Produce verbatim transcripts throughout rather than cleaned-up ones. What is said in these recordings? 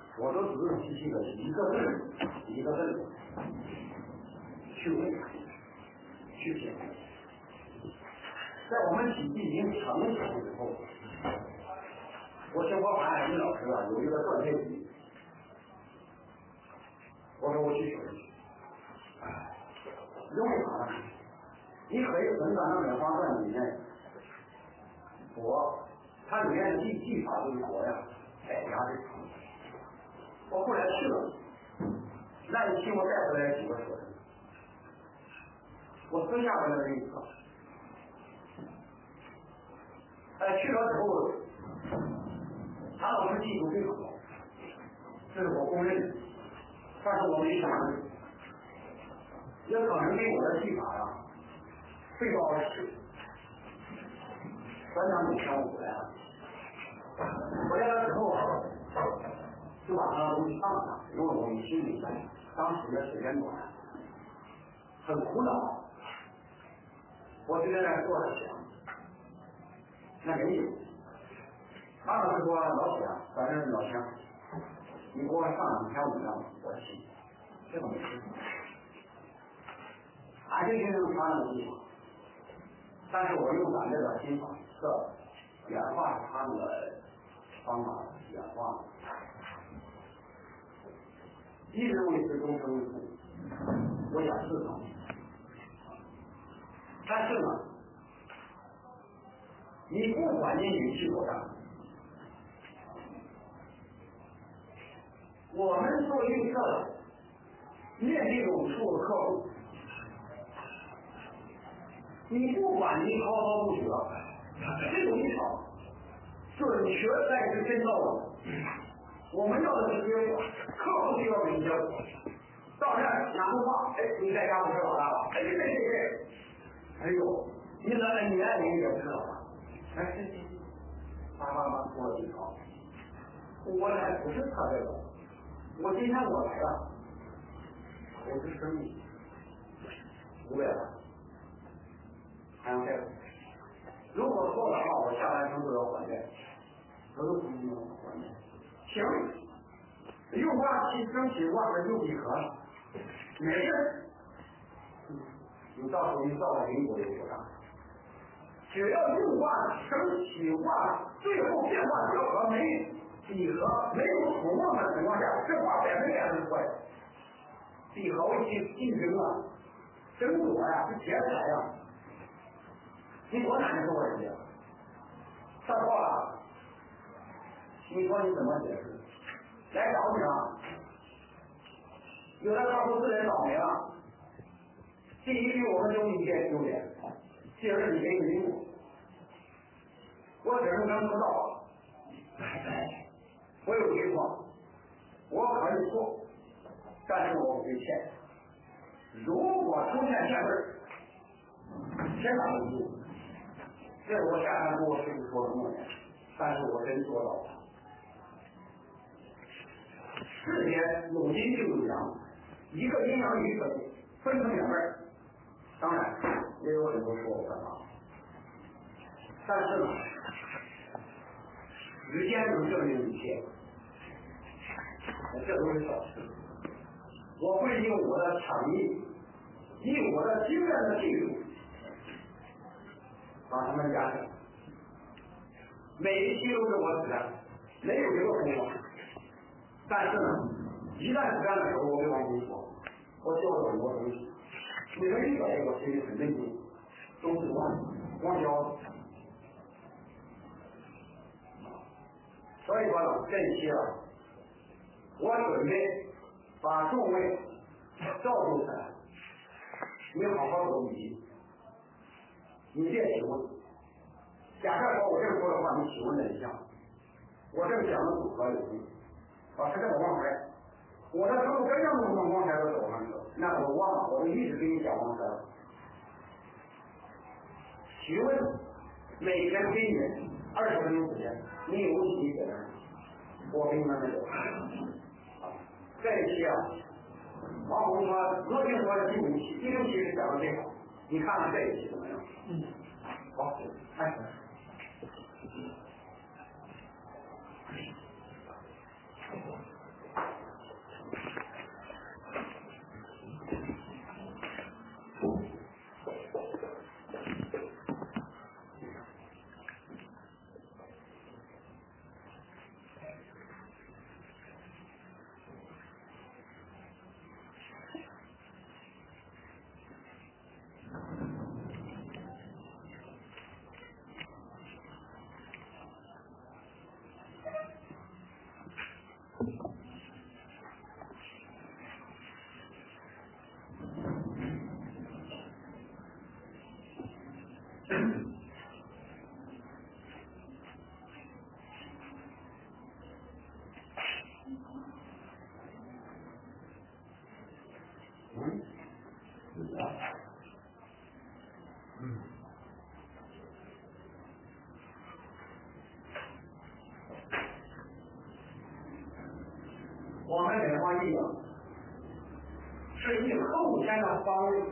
我都仔仔细细的一个字一个字去问去写。在我们体系已经成熟之后，我听我法海老师啊有一个断片笔，我说我去学去，因为啥呢？你可以很短的美花传里面，佛它里面的技技法对佛呀改压制。我后来去了，那你请我带回来几个学生，我私下回来给你说，哎，去了之后，他老师技术最好，这是我公认的，但是我没想到，也可能对我的技法呀、啊，背道而驰，三两五天我回来了，回来了之后啊。就把他的东西放上，因为我们心里当时的时间短，很苦恼，我就在那坐着想，那没有。他老师说老铁，反正老乡，你给我上两天五张，我行，这个没事。俺这些人发那个地方，但是我用咱这个新法色演化他们的方法演化。一直为之终生为父，我想试试。但是呢，你不管你语气多大，我们做预测，面对有数的客户，你不管你滔滔不绝，这种一场准确才是真道理。我们要的是结果，客户就要给你结果。到这儿拿不放，哎，你在家不是老大了？哎，对对对，哎呦，你那个年龄也不是老大，哎，行行行，叭叭叭说了几条，我来不是他这个，我今天我来了，我是生意，五百万，还要债，如果错的话，我下半生都要还债，我都不用还债。行，用挂起争取挂的就几盒，没事。你到时候你到了邻国就说啥？只要用挂争取挂，最后变化折合没几何，没有土梦的情况下，这挂百分之百是错的。几何为竞竞争啊，争夺呀，是劫财呀。你多难受啊，人家上错了。你说你怎么解释？来找你了，有的客户自认倒霉了。第一句我们都理解优点，第二你给你用，我只能跟不到，我有情况，我可以做，但是我不会欠。如果出现欠事，先打不住，这是我下山跟我师傅说的诺言，但是我真做到了。世间有阴就有阳，一个阴阳一个分成两半，当然也有很多说我干嘛，但是呢，时间能证明一切，这都是小事。我会用我的诚意，以我的经验的技术，把他们压下，每一期都是我子弹，没有一个空话。但是呢，一旦是这样的时候，我会往你说，我教了很多东西，你们遇到这个心里很认真，都是忘忘教。所以说呢，这一期啊，我准备把众位照顾起来，你好好做笔记，你别提问。假设说我这么说的话，你提问了一下，我这讲的组合有问题。老师，这我忘了，我的客户真正用上刚才的走上去了，那我忘了，我就一直跟你讲刚才了。提问，每天给你二十分钟时间，你有问题解答，我给你慢慢讲。啊，这一期啊，王红说，罗平说的第五期、第六期是讲的最好，你看看这一期怎么样？嗯，好，开始。 我们美化力量是以后天的方位，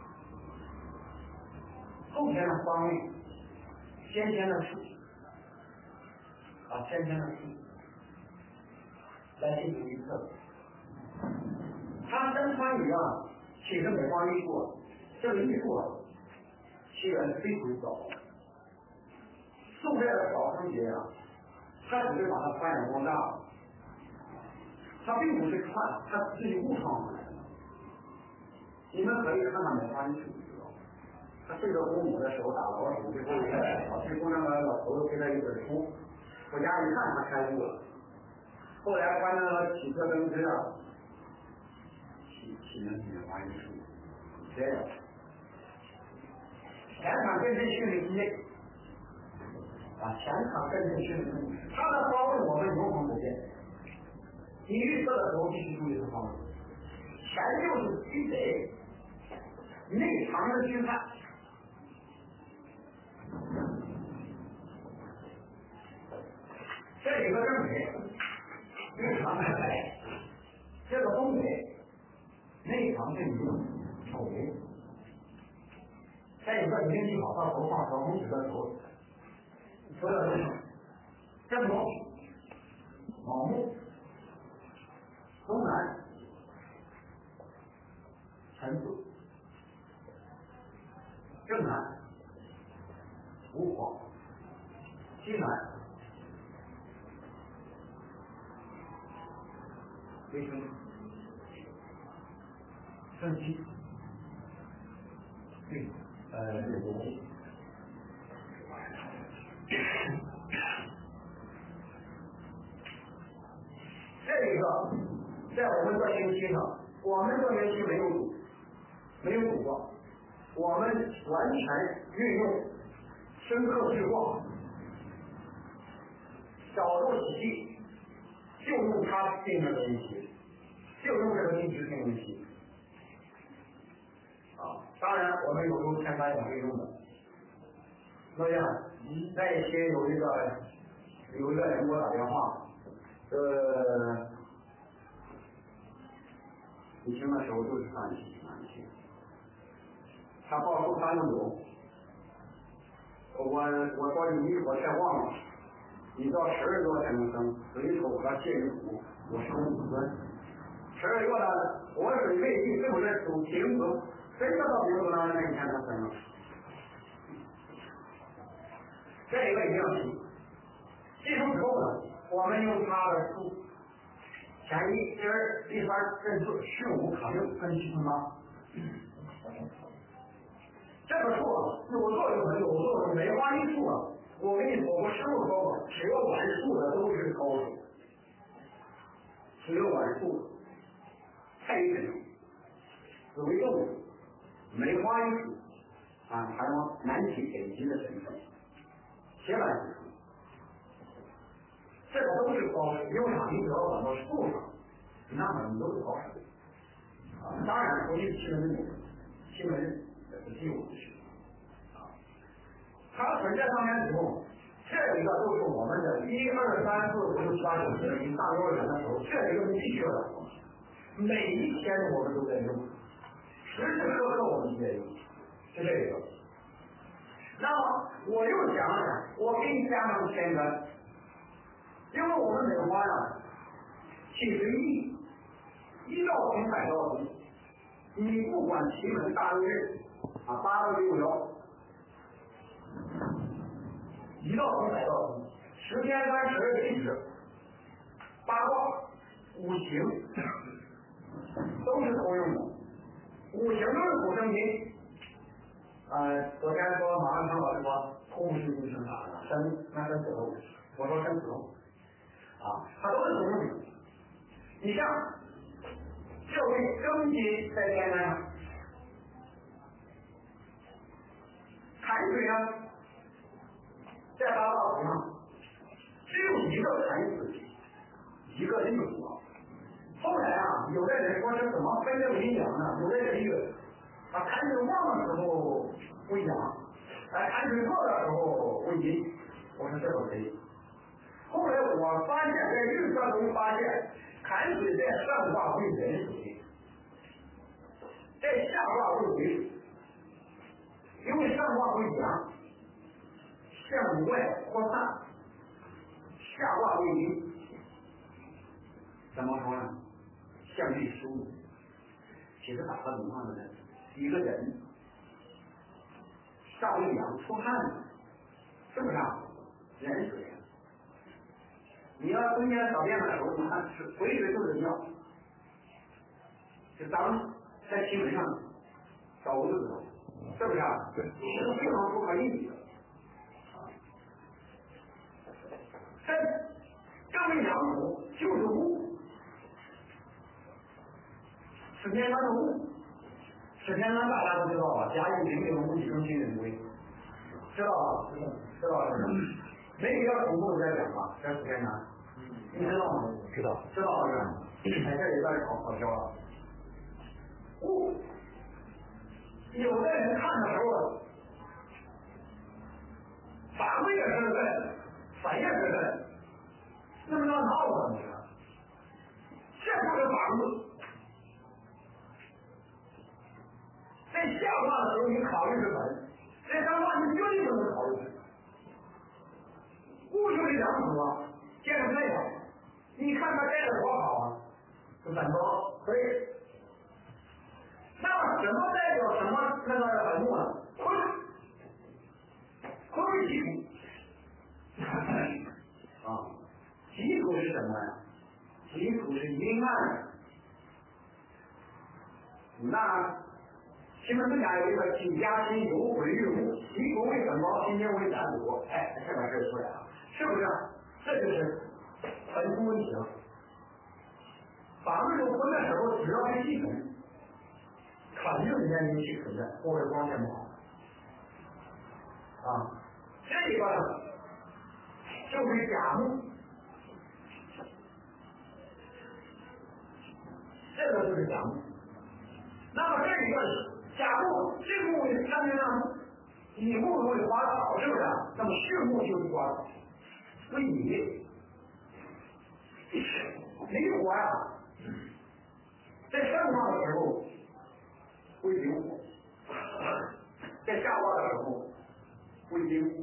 后天的方位，先天的数啊，先天的数来进行预测。它跟它一样，其实美化艺术这个艺术啊，起源是非常早的。宋代的早春节啊，它只是把它发扬光大了，它并不是看它自己误创出来的。你们可以看看美化艺术，知道吗？他对着公母的手打老鼠，最后一个最后那个老头子给他一本书，回家一看他开悟了。后来关那个启特登之啊，启启能美化艺术，这样。前场跟这训练机啊，前场跟这训练机，它的方位我们永恒不变。你预测的时候必须注意这方面。前就是积累，内藏的去看。这里个正北，内藏是北，这个东北，内藏是你丑北。再有个你运气好，到头放和红纸的头，说的是正东、卯木、东南、辰巳、正南、午火、西南、微生、正西、对。呃，这个在我们这星期上，我们这学期没有赌，没有赌过，我们完全运用深刻去卦，角度体系，就用它定这个运气，就用这个定时定运气。啊，当然我们有时候天干也会用的。那样，那一些有一个有一个人给我打电话，呃，你听的时候就是放弃放弃。他报出他又有，我我说你我太忘了，你到十二月才能生，水丑和介于土，我生五分。十二月呢，我水未地，是不是属平子？真的到平子呢，那一天他生了。这个一定要记。记住之后呢，我们用它的数，前一、第二、第三、第四、十五、卡六分析出吗？这个数啊，有作用的有作用，梅花一数啊，我跟你说，我师傅说过，只要玩数的都是高手，只要玩数的，太神了。紫微斗数、梅花一数啊，还有南起北极的神圣。铁板指数，这个都是高手。有啥？你只要往到数上，那么你都是高手。啊，当然，国际新闻日，新闻日也是第五事。啊，它存在上面之后，这一个就是我们的一二三四五六七八九十一大幼儿园的时候，这一个是必须的。每一天我们都在用，时时刻刻我们都在用，是这个。那么我又想想，我给你加上天干，因为我们梅花呀，其实一一到从百到十，你不管奇门大六日啊，八到六爻，一到从百到十，十天干十二地支，八卦五行都是通用的，五行都是古生金。呃，昨天说马万昌老师说空是一生啥的，生那生子头，我说生子头，啊，它都是同用的。你像这位庚金在天干上，坎水呢，在八卦图上，只有一个坎水，一个日主。后来啊，有的人说是怎么分这个阴阳呢？有的人这个。啊，坎水旺的时候为阳，哎，坎水弱的时候为阴。我说这个可以。后来我发现，在预测中发现， 寒水在上卦为壬水，在下卦为癸水，因为上卦为阳，向外扩散，下卦为阴，怎么说呢？向内输入。其实打个怎么样呢？一个人上为阳出汗，是不是啊？人水。你要中间小便的时候，你看是回水就是尿，就咱们在新闻上找过就知道，是不是啊？是非常不可理解的。但这为阳土就是物，史天山的物，史天山大家都知道吧？甲乙丙丁戊己庚辛壬癸，知道吧？知道是不是？没必要重复再讲吧？这史天山。你知道吗？ 知道， 知道是吧？哎，这里边好好教了。物，有的人看的时候，反位也是问，反也是问，那么叫闹腾的，这就是反物。在下卦的时候，你考虑是本；在上卦你绝对不能考虑本。物就是阳土啊，见着太阳。你看他盖的多好啊，是本多，所以，那么什么代表什么那个本木呢？坤，坤为己土，啊，己土是什么呀？己土是阴暗。那西门子家有一个己家辛酉癸日木，己土为本包，辛金为胆土，哎，这边就出来了，是不是？这就是本土问题了。把那种婚的时候，只要是细粉，肯定人家引起存在，或者光线不好。啊，这个呢，就是甲木，这个就是甲木。那么这一个甲木，这木为三年亮木，乙木为花草，是不是？那么巽木就是花草，为乙。离火呀、啊，在上卦的时候为流火，在下卦的时候为丁。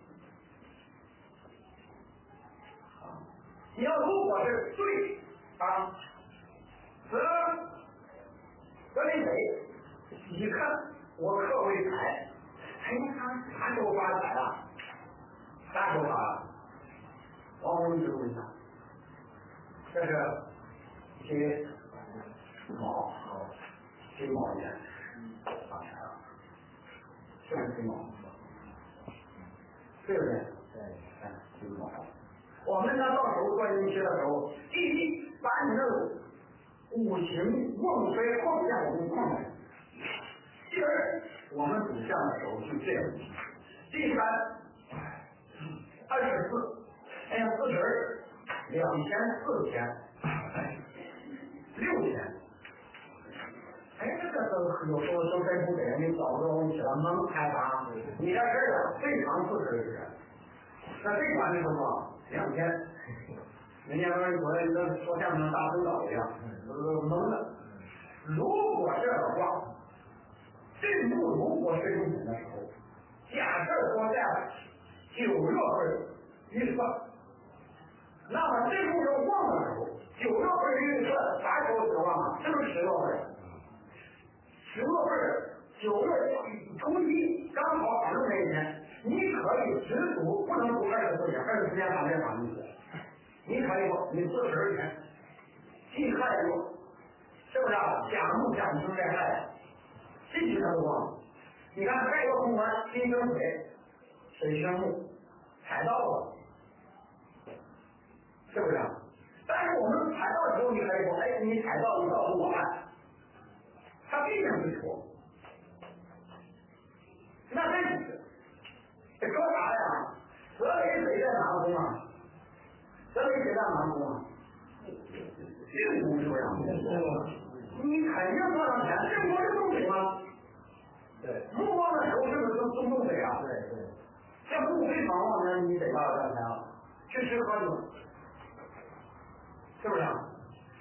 你要如果是对啊，则则为北，你看我克为财，哎，他啥时候发财了？啥时候发了？王红就问他。这是金卯金卯年发财了，是不是金卯？对不对？对，哎，金卯。我们呢，到时候做运气的时候，第一，把你的五行旺衰放下我们放下；第二，我们主项的时候就这样；第三，二十四，哎呀，四十二。两千、四千、六千，哎，这个都有时候都真不给人家找不着问题了，能开发？你这事儿啊，最长四十日，那最短是什么？两天。人家说说那说相声大领导一样，懵了。如果这个话，这幕如果是用的时候，假设说在九月份预测。那么这部分旺的时候，九月份预测啥时候是旺啊？是不是十月份？十月份、九月初一刚好反正那一天，你可以只赌，不能赌二十四天，二十四天法律法律的，你可以不？你四十二天，既亥入，是不是啊？甲木甲木在亥，这几天都旺。你看亥月空完，金生水，水生木，踩到了。是不是？但是我们踩到的时候，你可以说，哎，你踩到你告诉我看，他必定是错。那这这说啥呀？泽雷水在哪个宫啊？泽雷水在哪个宫啊？运宫是不是？你肯定赚到钱，运宫是重水吗？对。木旺的时候是不是重重水啊？对对。这木非常旺呢，你得要赚钱啊，去吃喝酒。是不是？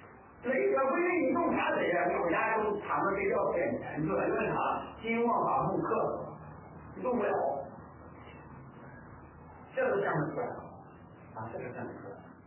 不是你弄啥贼呀？你回家就躺着睡觉骗钱，你说论啥？金旺法木克，你动不了。这个项目出来了，啊，这个项目出来了。